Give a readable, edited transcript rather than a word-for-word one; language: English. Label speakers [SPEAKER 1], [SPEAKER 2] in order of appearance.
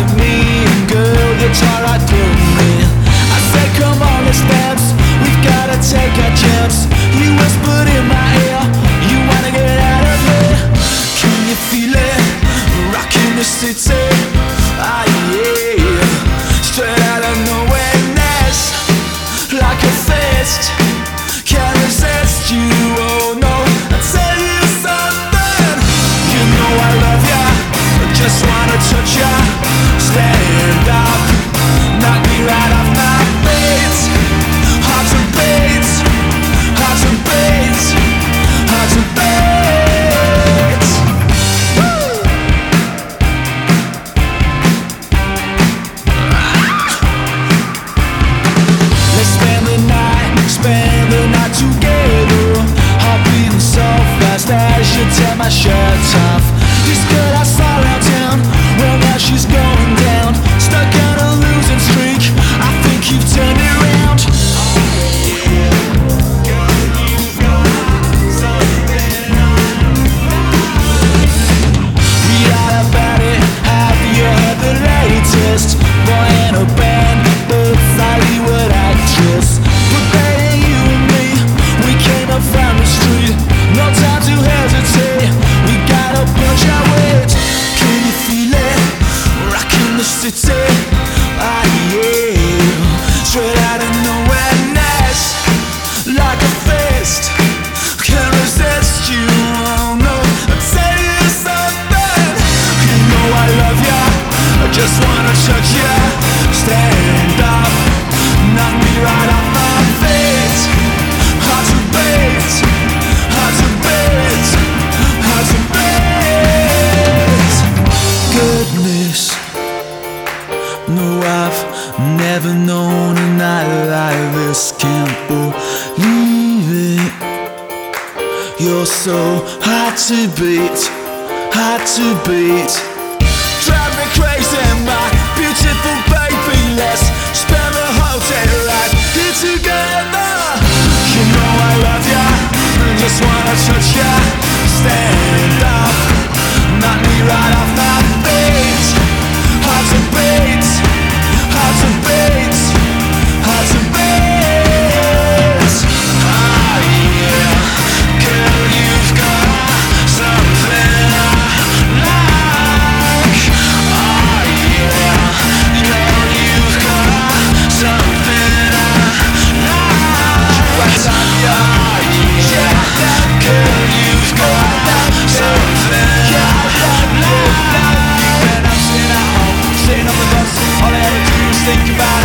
[SPEAKER 1] like me, and girl, you tore right through me. I said, come on, let's dance, we've gotta take a chance. You whispered in my ear, you wanna get out of here. Can you feel it, rocking the city? Ah yeah, straight out of nowhereness, like a fist. Can't resist you, oh no. I'll tell you something, you know I love ya, I just wanna touch ya. Stand up, knock me right off my feet. Hard to beat, hard to beat, hard to beat. Let's spend the night together. Heart beating so fast as you tear my shirt off. This girl I saw around town, well now she's going down. Stuck on a losing streak, I think you've turned it around. Read about it, have you heard the latest? Boy in a band, but Hollywood actress. But baby, you and me, we came up from the street. No time to hesitate, we gotta punch our weight. Can you feel it, rocking the city? Ah yeah, straight out of nowhereness, like a fist. Can't resist you, oh no. I'll tell you something, you know I love ya, I just wanna touch ya. Stand up, knock me right off my feet. Hard to beat, hard to beat, hard to beat. Goodness, no, I've never known a night like this. Can't believe it, you're so hard to beat, hard to beat. Drive me crazy, my beautiful baby. Let's spend the whole day right here together. You know I love ya, I just wanna touch ya. Stand up, knock me right off my feet. Hard to beat, hard to beat, hard to beat. Ah yeah, girl, you've got something I like. Ah yeah, girl, you've got something I like. I love ya, yeah, girl, you've got something I like. When I'm sitting at home, sitting on the bus, all I ever do is think about